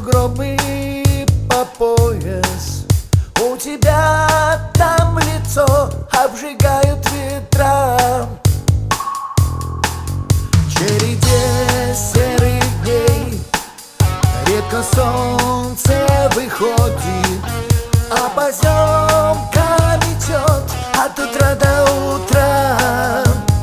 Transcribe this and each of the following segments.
сугробы по пояс. У тебя там лицо обжигают ветра. В череде серых дней редко солнце выходит, а поземка метет от утра до утра.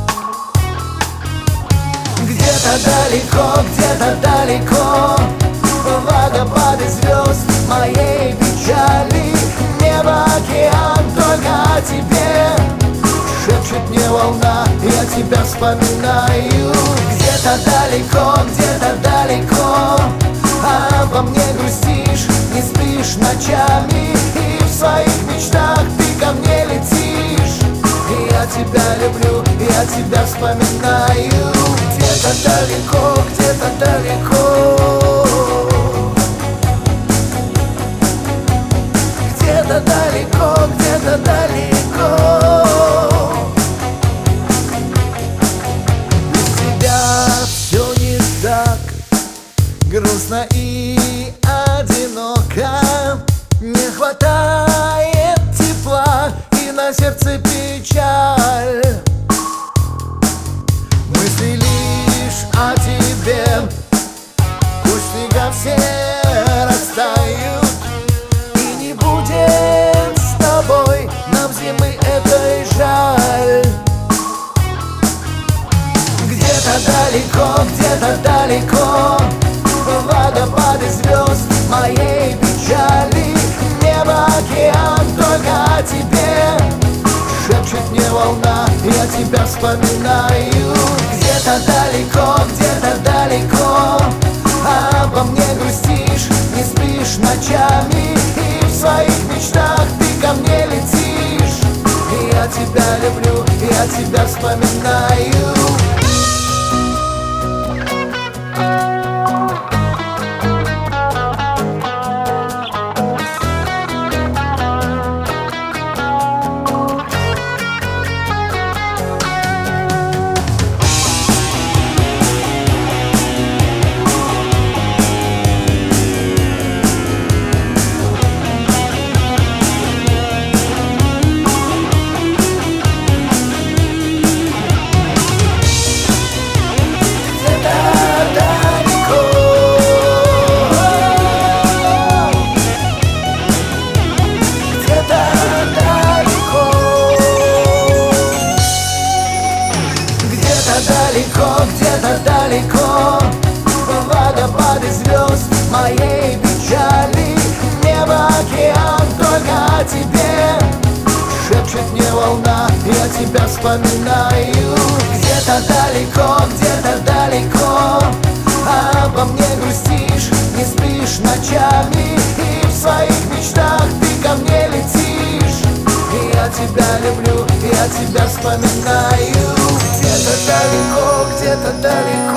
Где-то далеко водопады звезд моей печали. Небо, океан, только о тебе шепчет мне волна, я тебя вспоминаю. Где-то далеко обо мне грустишь, не спишь ночами, и в своих мечтах ты ко мне летишь. И я тебя люблю, я тебя вспоминаю. Где-то далеко где-то далеко, где-то далеко. Без тебя все не так грустно и одиноко. Не хватает тепла, и на сердце печаль. Мысли лишь о тебе, пусть снега все растают, и не будет с тобой нам зимы этой жаль. Где-то далеко водопады звезд моей печали. Небо, океан, только о тебе шепчет мне волна, я тебя вспоминаю. Где-то далеко обо мне грустишь, не спишь ночами, и в своих мечтах ты ко мне летишь. И я тебя люблю, я тебя вспоминаю. Где-то далеко водопады звезд моей печали. Небо, океан, только о тебе шепчет мне волна, я тебя вспоминаю. Где-то далеко обо мне грустишь, не спишь ночами, и в своих мечтах ты ко мне летишь. И я тебя люблю, я тебя вспоминаю. Где-то далеко